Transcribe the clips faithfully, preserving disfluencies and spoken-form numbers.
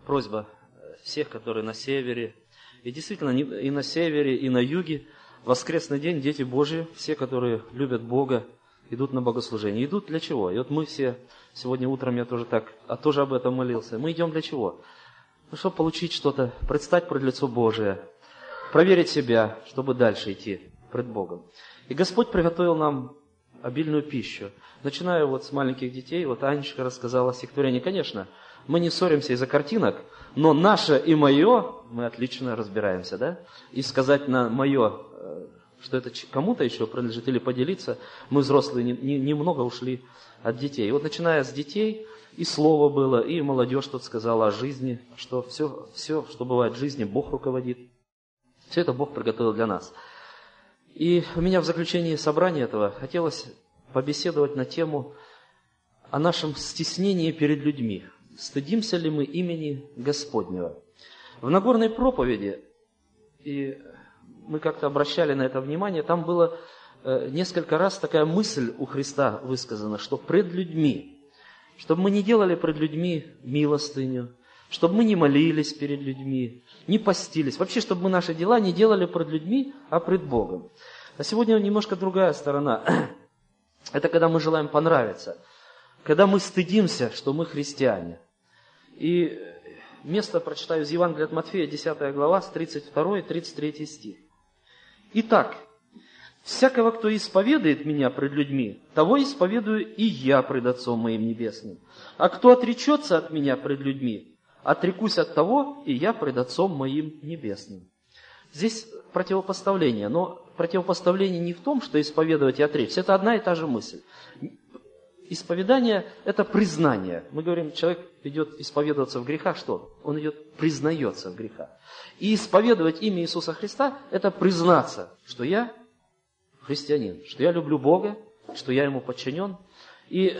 просьба всех, которые на севере, и действительно и на севере, и на юге, в воскресный день дети Божьи, все, которые любят Бога, идут на богослужение. Идут для чего? И вот мы все, сегодня утром я тоже так, а тоже об этом молился. Мы идем для чего? Ну, чтобы получить что-то, предстать пред лицо Божие, проверить себя, чтобы дальше идти пред Богом. И Господь приготовил нам обильную пищу. Начиная вот с маленьких детей, вот Анечка рассказала о стихотворении. Конечно, мы не ссоримся из-за картинок, но наше и мое, мы отлично разбираемся, да? И сказать на мое, что это кому-то еще принадлежит, или поделиться, мы взрослые немного ушли от детей. И вот начиная с детей, и слово было, и молодежь тут сказала о жизни, что все, все, что бывает в жизни, Бог руководит. Все это Бог приготовил для нас. И у меня в заключении собрания этого хотелось побеседовать на тему о нашем стеснении перед людьми. Стыдимся ли мы имени Господнего? В Нагорной проповеди, и мы как-то обращали на это внимание, там было несколько раз такая мысль у Христа высказана, что пред людьми, чтобы мы не делали пред людьми милостыню, чтобы мы не молились перед людьми, не постились. Вообще, чтобы мы наши дела не делали пред людьми, а пред Богом. А сегодня немножко другая сторона. Это когда мы желаем понравиться. Когда мы стыдимся, что мы христиане. И место прочитаю из Евангелия от Матфея, десятая глава, с тридцать второго и тридцать третьего стих. «Итак, всякого, кто исповедует Меня пред людьми, того исповедую и Я пред Отцом Моим Небесным. А кто отречется от Меня пред людьми, отрекусь от того, и Я пред Отцом Моим Небесным». Здесь противопоставление, но противопоставление не в том, что исповедовать и отречься. Это одна и та же мысль. Исповедание – это признание. Мы говорим, человек идет исповедоваться в грехах, что? Он идет признается в грехах. И исповедовать имя Иисуса Христа – это признаться, что я христианин, что я люблю Бога, что я Ему подчинен. И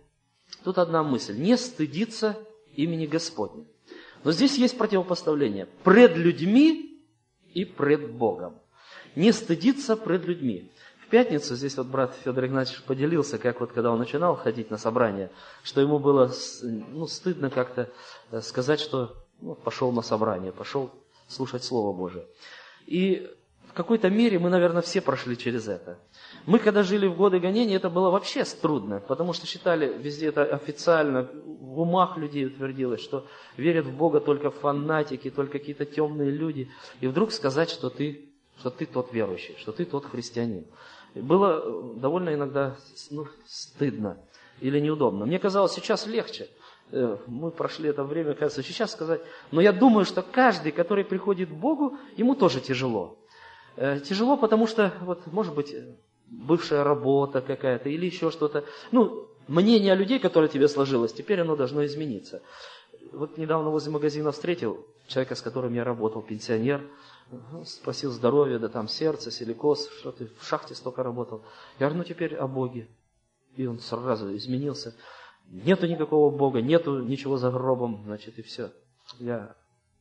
тут одна мысль – не стыдиться имени Господня. Но здесь есть противопоставление – пред людьми и пред Богом. Не стыдиться пред людьми. В пятницу здесь вот брат Федор Игнатьевич поделился, как вот когда он начинал ходить на собрание, что ему было ну, стыдно как-то сказать, что ну, пошел на собрание, пошел слушать Слово Божие. И в какой-то мере мы, наверное, все прошли через это. Мы, когда жили в годы гонений, это было вообще трудно, потому что считали, везде это официально, в умах людей утвердилось, что верят в Бога только фанатики, только какие-то темные люди. И вдруг сказать, что ты, что ты тот верующий, что ты тот христианин. Было довольно иногда ну, стыдно или неудобно. Мне казалось, сейчас легче. Мы прошли это время, кажется, сейчас сказать. Но я думаю, что каждый, который приходит к Богу, ему тоже тяжело. Тяжело, потому что, вот, может быть, бывшая работа какая-то или еще что-то. Ну, мнение людей, которое тебе сложилось, теперь оно должно измениться. Вот недавно возле магазина встретил человека, с которым я работал, пенсионер. Спросил здоровья, да там сердце, силикоз, что ты в шахте столько работал. Я говорю, ну теперь о Боге. И он сразу изменился. Нету никакого Бога, нету ничего за гробом, значит, и все. Я,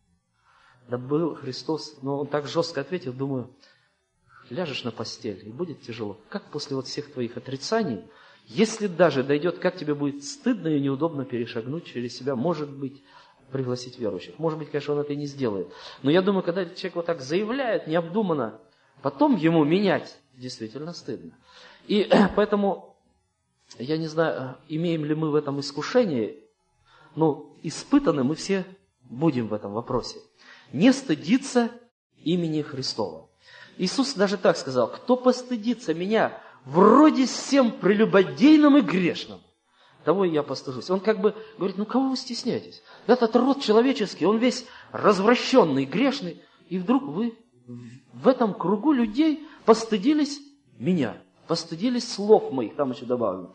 да был Христос, но он так жестко ответил, думаю, ляжешь на постель, и будет тяжело. Как после вот всех твоих отрицаний, если даже дойдет, как тебе будет стыдно и неудобно перешагнуть через себя, может быть, пригласить верующих. Может быть, конечно, он это и не сделает. Но я думаю, когда человек вот так заявляет необдуманно, потом ему менять действительно стыдно. И поэтому, я не знаю, имеем ли мы в этом искушение, но испытаны мы все будем в этом вопросе. Не стыдиться имени Христова. Иисус даже так сказал, кто постыдится меня вроде всем прелюбодейным и грешным, того и я постыжусь. Он как бы говорит, ну кого вы стесняетесь? Этот род человеческий, он весь развращенный, грешный. И вдруг вы в этом кругу людей постыдились меня, постыдились слов моих, там еще добавлено.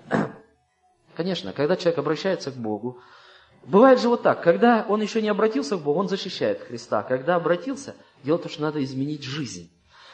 Конечно, когда человек обращается к Богу, бывает же вот так, когда он еще не обратился к Богу, он защищает Христа. Когда обратился, дело в том, что надо изменить жизнь.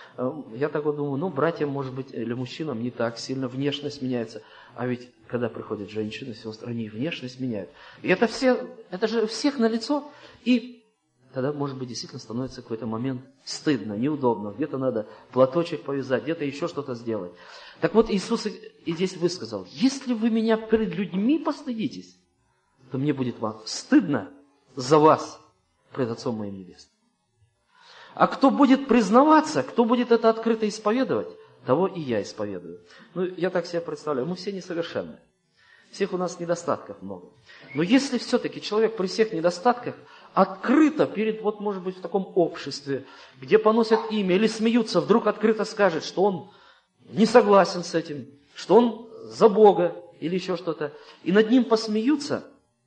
Я так вот думаю, ну, братьям, может быть, или мужчинам не так сильно внешность меняется. А ведь, когда приходят женщины, сестры, они внешность меняют. И это, все, это же у всех налицо. И тогда, может быть, действительно становится какой-то момент стыдно, неудобно. Где-то надо платочек повязать, где-то еще что-то сделать. Так вот, Иисус и здесь высказал, если вы меня перед людьми постыдитесь, то мне будет вам стыдно за вас пред Отцом моим Небесным. А кто будет признаваться, кто будет это открыто исповедовать, того и я исповедую. Ну, я так себе представляю, мы все несовершенны. Всех у нас недостатков много. Но если все-таки человек при всех недостатках открыто перед, вот может быть в таком обществе, где поносят имя или смеются, вдруг открыто скажет, что он не согласен с этим, что он за Бога или еще что-то, и над ним посмеются,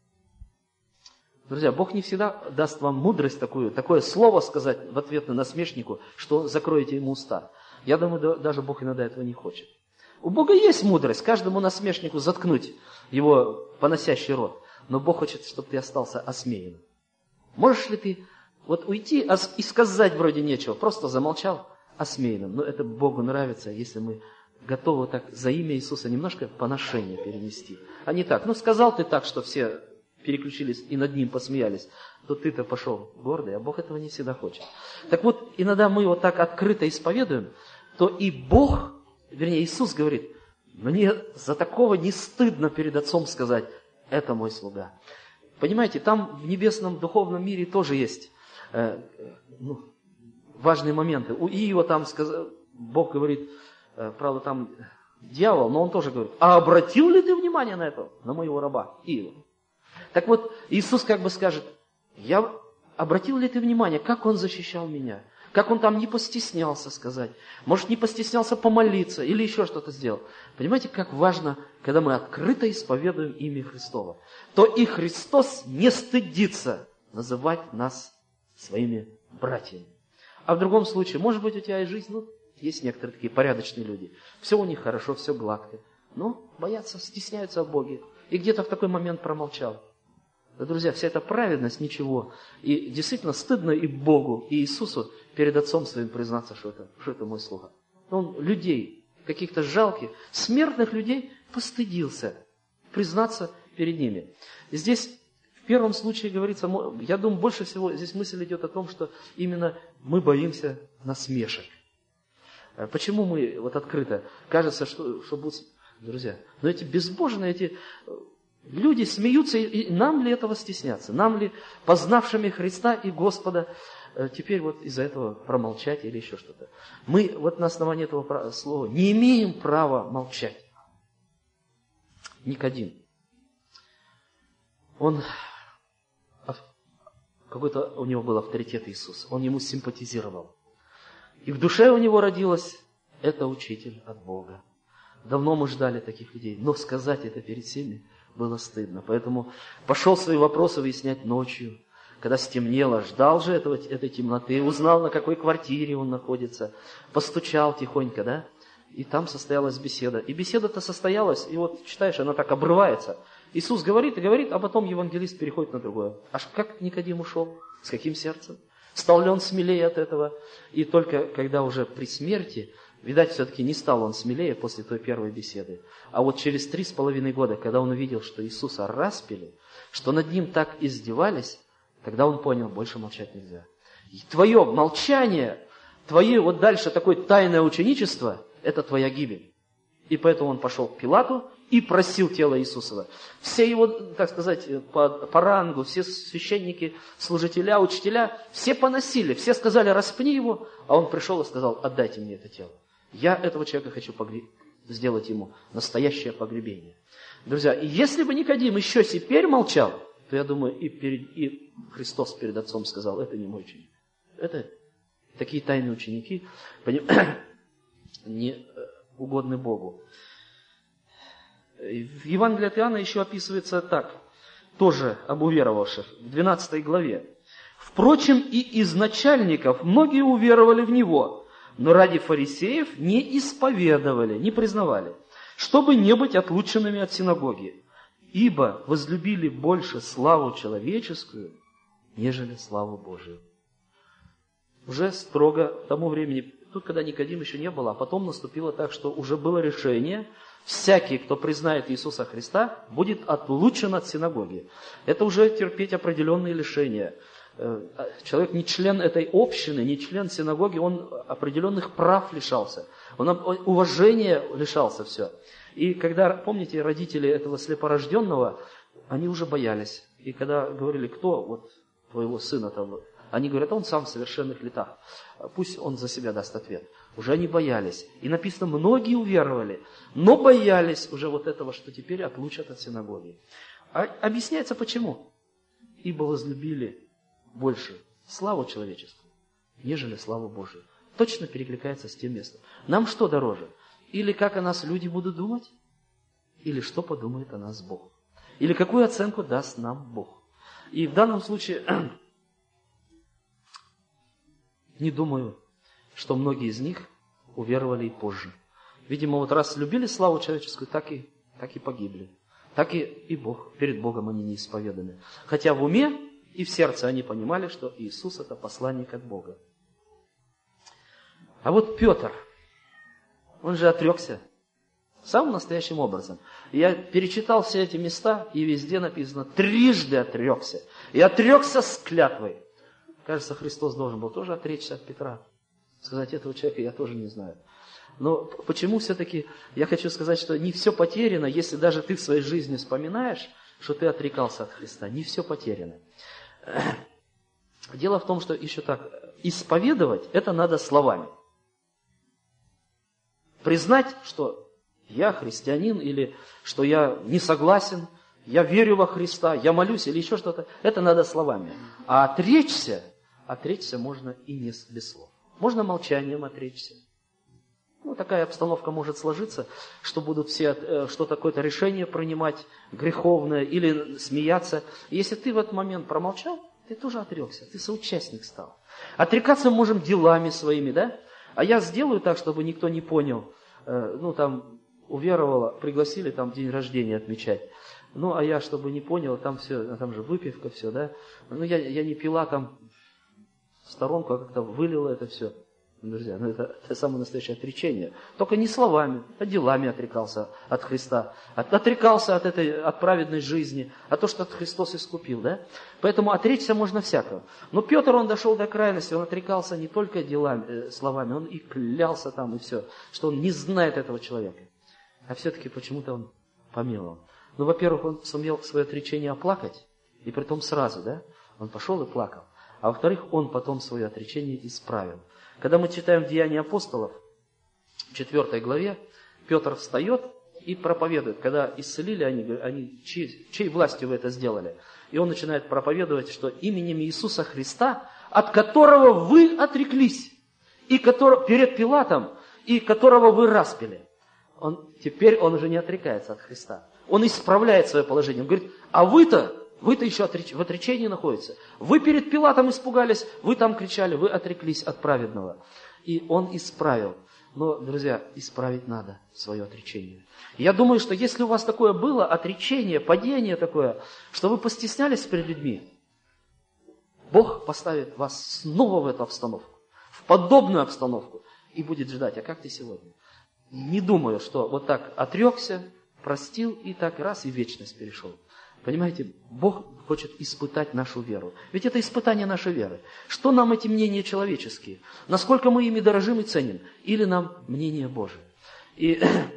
друзья, Бог не всегда даст вам мудрость такую, такое слово сказать в ответ на насмешнику, что закроете ему уста. Я думаю, даже Бог иногда этого не хочет. У Бога есть мудрость, каждому насмешнику заткнуть его поносящий рот. Но Бог хочет, чтобы ты остался осмеянным. Можешь ли ты вот уйти и сказать вроде нечего, просто замолчал осмеянным. Но это Богу нравится, если мы готовы так за имя Иисуса немножко поношение перенести. А не так, ну сказал ты так, что все переключились и над ним посмеялись, то ты-то пошел гордый, а Бог этого не всегда хочет. Так вот, иногда мы вот так открыто исповедуем, то и Бог, вернее Иисус говорит, мне за такого не стыдно перед Отцом сказать, это мой слуга. Понимаете, там в небесном духовном мире тоже есть э, ну, важные моменты. У Иова там сказ... Бог говорит, э, правда там дьявол, но он тоже говорит, а обратил ли ты внимание на это, на моего раба Иова? Так вот, Иисус как бы скажет, я обратил ли ты внимание, как он защищал меня? Как он там не постеснялся сказать? Может, не постеснялся помолиться или еще что-то сделал? Понимаете, как важно, когда мы открыто исповедуем имя Христово, то и Христос не стыдится называть нас своими братьями. А в другом случае, может быть, у тебя и жизнь, ну, есть некоторые такие порядочные люди. Все у них хорошо, все гладко. Но боятся, стесняются о Боге. И где-то в такой момент промолчал. Да, друзья, вся эта праведность ничего. И действительно стыдно и Богу, и Иисусу перед Отцом своим признаться, что это, что это мой слуга. Он людей, каких-то жалких, смертных людей постыдился признаться перед ними. И здесь в первом случае говорится, я думаю, больше всего здесь мысль идет о том, что именно мы боимся насмешек. Почему мы вот открыто? Кажется, что, что будут... Друзья, но эти безбожные, эти... Люди смеются, и нам ли этого стесняться? Нам ли, познавшими Христа и Господа, теперь вот из-за этого промолчать или еще что-то? Мы вот на основании этого слова не имеем права молчать. Никодим. Он, какой-то у него был авторитет Иисус, он ему симпатизировал. И в душе у него родилось, это учитель от Бога. Давно мы ждали таких людей, но сказать это перед всеми было стыдно. Поэтому пошел свои вопросы выяснять ночью, когда стемнело, ждал же этого, этой темноты, узнал, на какой квартире он находится, постучал тихонько, да, и там состоялась беседа. И беседа-то состоялась, и вот читаешь, она так обрывается. Иисус говорит и говорит, а потом евангелист переходит на другое. Аж как Никодим ушел? С каким сердцем? Стал ли он смелее от этого? И только когда уже при смерти, видать, все-таки не стал он смелее после той первой беседы. А вот через три с половиной года, когда он увидел, что Иисуса распяли, что над ним так издевались, тогда он понял, больше молчать нельзя. И твое молчание, твое вот дальше такое тайное ученичество, это твоя гибель. И поэтому он пошел к Пилату и просил тело Иисусова. Все его, так сказать, по, по рангу, все священники, служителя, учителя, все поносили, все сказали, распни его, а он пришел и сказал, отдайте мне это тело. Я этого человека хочу погреб... сделать ему настоящее погребение. Друзья, и если бы Никодим еще теперь молчал, то я думаю, и, перед... и Христос перед Отцом сказал, это не мой ученик. Это такие тайные ученики не угодны Богу. В Евангелии от Иоанна еще описывается так, тоже об уверовавших, в двенадцатой главе. «Впрочем, и из начальников многие уверовали в Него, но ради фарисеев не исповедовали, не признавали, чтобы не быть отлученными от синагоги, ибо возлюбили больше славу человеческую, нежели славу Божию». Уже строго к тому времени, тут когда Никодим еще не было, а потом наступило так, что уже было решение, всякий, кто признает Иисуса Христа, будет отлучен от синагоги. Это уже терпеть определенные лишения. Человек не член этой общины, не член синагоги, он определенных прав лишался. Он уважения лишался все. И когда, помните, родители этого слепорожденного, они уже боялись. И когда говорили, кто вот твоего сына там, они говорят, он сам в совершенных летах. Пусть он за себя даст ответ. Уже они боялись. И написано, многие уверовали, но боялись уже вот этого, что теперь отлучат от синагоги. А объясняется почему? Ибо возлюбили больше славу человеческую, нежели славу Божию. Точно перекликается с тем местом. Нам что дороже? Или как о нас люди будут думать? Или что подумает о нас Бог? Или какую оценку даст нам Бог? И в данном случае не думаю, что многие из них уверовали и позже. Видимо, вот раз любили славу человеческую, так и, так и погибли. Так и, и Бог, перед Богом они не исповеданы. Хотя в уме и в сердце они понимали, что Иисус это посланник от Бога. А вот Петр, он же отрекся самым настоящим образом. Я перечитал все эти места, и везде написано, трижды отрекся. И отрекся с клятвой. Кажется, Христос должен был тоже отречься от Петра. Сказать, этого человека я тоже не знаю. Но почему все-таки, я хочу сказать, что не все потеряно, если даже ты в своей жизни вспоминаешь, что ты отрекался от Христа. Не все потеряно. Дело в том, что еще так, исповедовать это надо словами. Признать, что я христианин, или что я не согласен, я верю во Христа, я молюсь, или еще что-то, это надо словами. А отречься, отречься можно и не без слов. Можно молчанием отречься. Ну, такая обстановка может сложиться, что будут все что-то, какое-то решение принимать греховное или смеяться. Если ты в этот момент промолчал, ты тоже отрекся, ты соучастник стал. Отрекаться мы можем делами своими, да? А я сделаю так, чтобы никто не понял. Ну, там, уверовала, пригласили там день рождения отмечать. Ну, а я, чтобы не понял, там все, там же выпивка, все, да? Ну, я, я не пила там в сторонку, а как-то вылила это все. Друзья, ну это, это самое настоящее отречение. Только не словами, а делами отрекался от Христа. От, отрекался от этой, от праведной жизни, от того, что Христос искупил, да? Поэтому отречься можно всякого. Но Петр, он дошел до крайности, он отрекался не только делами, э, словами, он и клялся там, и все, что он не знает этого человека. А все-таки почему-то он помиловал. Ну, во-первых, он сумел свое отречение оплакать, и притом сразу, да? Он пошел и плакал. А во-вторых, он потом свое отречение исправил. Когда мы читаем Деяния апостолов, в четвёртой главе, Петр встает и проповедует. Когда исцелили они, они чьей, чьей властью вы это сделали? И он начинает проповедовать, что именем Иисуса Христа, от которого вы отреклись, и который, перед Пилатом, и которого вы распяли. Он, теперь он уже не отрекается от Христа. Он исправляет свое положение. Он говорит, а вы-то, вы-то еще отреч... в отречении находитесь. Вы перед Пилатом испугались, вы там кричали, вы отреклись от праведного. И он исправил. Но, друзья, исправить надо свое отречение. Я думаю, что если у вас такое было, отречение, падение такое, что вы постеснялись перед людьми, Бог поставит вас снова в эту обстановку, в подобную обстановку, и будет ждать, а как ты сегодня? Не думаю, что вот так отрекся, простил, и так раз, и в вечность перешел. Понимаете, Бог хочет испытать нашу веру. Ведь это испытание нашей веры. Что нам эти мнения человеческие? Насколько мы ими дорожим и ценим? Или нам мнение Божие? И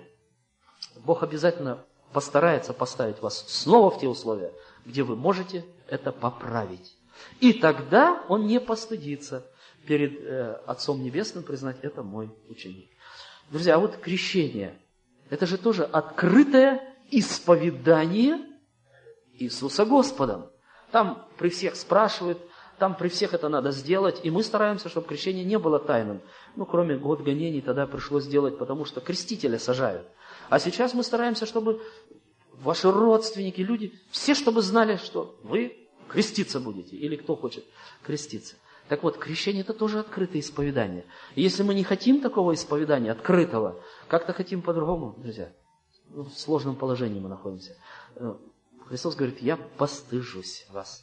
Бог обязательно постарается поставить вас снова в те условия, где вы можете это поправить. И тогда Он не постыдится перед э, Отцом Небесным признать, это мой ученик. Друзья, а вот крещение, это же тоже открытое исповедание Иисуса Господом. Там при всех спрашивают, там при всех это надо сделать, и мы стараемся, чтобы крещение не было тайным. Ну, кроме год гонений тогда пришлось сделать, потому что крестителя сажают. А сейчас мы стараемся, чтобы ваши родственники, люди, все, чтобы знали, что вы креститься будете, или кто хочет креститься. Так вот, крещение это тоже открытое исповедание. И если мы не хотим такого исповедания, открытого, как-то хотим по-другому, друзья, в сложном положении мы находимся. Христос говорит, я постыжусь вас.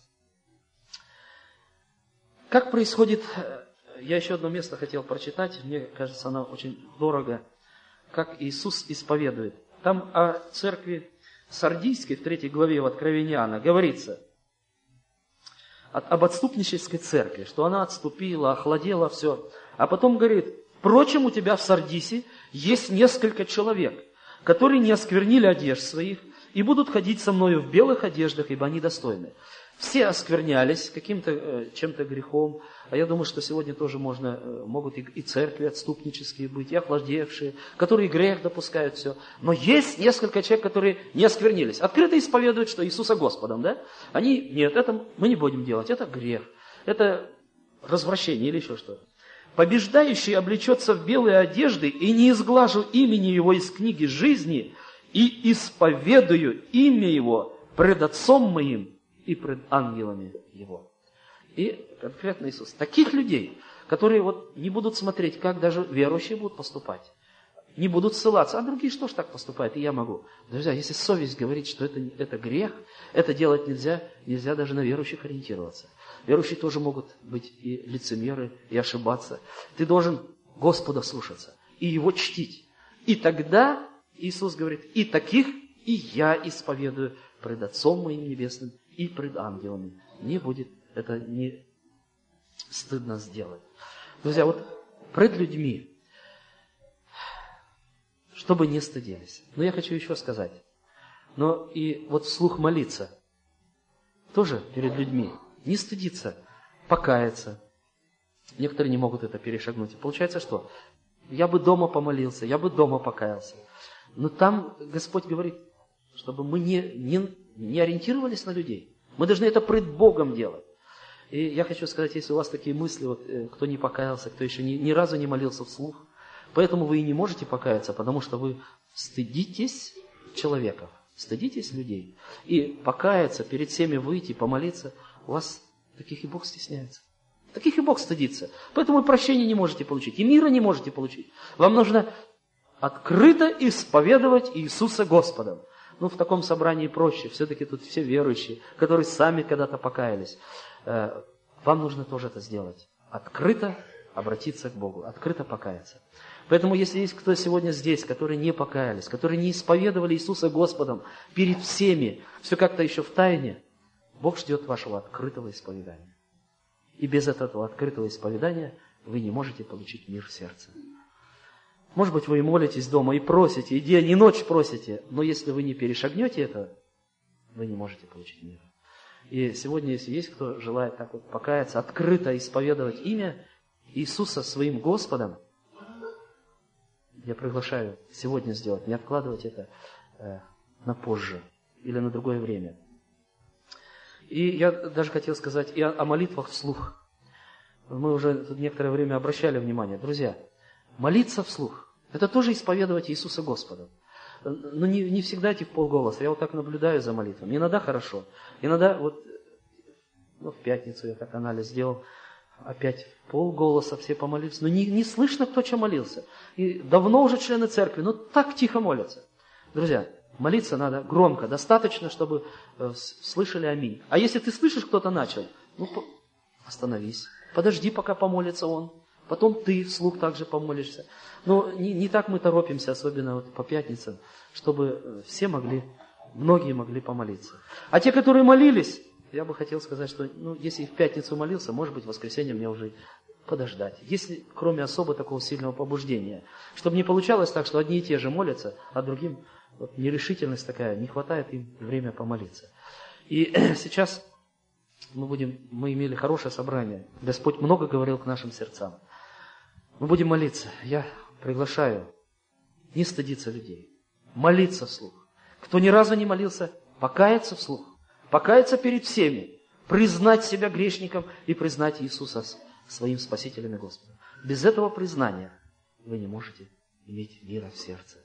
Как происходит, я еще одно место хотел прочитать, мне кажется, оно очень дорого, как Иисус исповедует. Там о церкви Сардийской, в третьей главе в Откровении Иоанна, говорится об отступнической церкви, что она отступила, охладела, все. А потом говорит, впрочем, у тебя в Сардисе есть несколько человек, которые не осквернили одежд своих, и будут ходить со мною в белых одеждах, ибо они достойны. Все осквернялись каким-то, э, чем-то грехом, а я думаю, что сегодня тоже можно, э, могут и, и церкви отступнические быть, и охлаждевшие, которые грех допускают, все. Но есть несколько человек, которые не осквернились, открыто исповедуют, что Иисуса Господом, да? Они, нет, это мы не будем делать, это грех, это развращение или еще что-то. Побеждающий облечется в белые одежды, и не изглажу имени его из книги жизни, и исповедую имя его пред Отцом моим и пред ангелами его. И конкретно Иисус. Таких людей, которые вот не будут смотреть, как даже верующие будут поступать, не будут ссылаться, а другие что ж так поступают, и я могу. Друзья, если совесть говорит, что это, это грех, это делать нельзя, нельзя даже на верующих ориентироваться. Верующие тоже могут быть и лицемеры, и ошибаться. Ты должен Господа слушаться и Его чтить. И тогда Иисус говорит, и таких и я исповедую пред Отцом моим Небесным и пред ангелами. Не будет это не стыдно сделать. Друзья, вот пред людьми, чтобы не стыдились. Но я хочу еще сказать, но и вот вслух молиться, тоже перед людьми, не стыдиться, покаяться. Некоторые не могут это перешагнуть. И получается что? Я бы дома помолился, я бы дома покаялся. Но там Господь говорит, чтобы мы не, не, не ориентировались на людей. Мы должны это пред Богом делать. И я хочу сказать, если у вас такие мысли, вот, кто не покаялся, кто еще ни, ни разу не молился вслух, поэтому вы и не можете покаяться, потому что вы стыдитесь человеков, стыдитесь людей. И покаяться, перед всеми выйти, помолиться, у вас таких и Бог стесняется. Таких и Бог стыдится. Поэтому и прощения не можете получить, и мира не можете получить. Вам нужно открыто исповедовать Иисуса Господом. Ну, в таком собрании проще. Все-таки тут все верующие, которые сами когда-то покаялись. Вам нужно тоже это сделать. Открыто обратиться к Богу, открыто покаяться. Поэтому, если есть кто сегодня здесь, которые не покаялись, которые не исповедовали Иисуса Господом перед всеми, все как-то еще в тайне, Бог ждет вашего открытого исповедания. И без этого открытого исповедания вы не можете получить мир в сердце. Может быть, вы и молитесь дома, и просите, и день, и ночь просите, но если вы не перешагнете это, вы не можете получить мир. И сегодня, если есть кто желает так вот покаяться, открыто исповедовать имя Иисуса своим Господом, я приглашаю сегодня сделать, не откладывать это э, на позже или на другое время. И я даже хотел сказать и о, о молитвах вслух. Мы уже тут некоторое время обращали внимание. Друзья, молиться вслух – это тоже исповедовать Иисуса Господа. Но не, не всегда идти в полголоса. Я вот так наблюдаю за молитвами. Иногда хорошо. Иногда вот ну, в пятницу я так анализ сделал. Опять в полголоса все помолились. Но не, не слышно, кто что молился. И давно уже члены церкви, но так тихо молятся. Друзья, молиться надо громко. Достаточно, чтобы э, слышали аминь. А если ты слышишь, кто-то начал, ну остановись. Подожди, пока помолится он. Потом ты вслух также помолишься. Но не, не так мы торопимся, особенно вот по пятницам, чтобы все могли, многие могли помолиться. А те, которые молились, я бы хотел сказать, что ну, если в пятницу молился, может быть, в воскресенье мне уже подождать. Если, кроме особо такого сильного побуждения, чтобы не получалось так, что одни и те же молятся, а другим вот, нерешительность такая, не хватает им время помолиться. И сейчас мы будем, мы имели хорошее собрание. Господь много говорил к нашим сердцам. Мы будем молиться. Я приглашаю не стыдиться людей, молиться вслух. Кто ни разу не молился, покаяться вслух, покаяться перед всеми, признать себя грешником и признать Иисуса своим Спасителем и Господом. Без этого признания вы не можете иметь мира в сердце.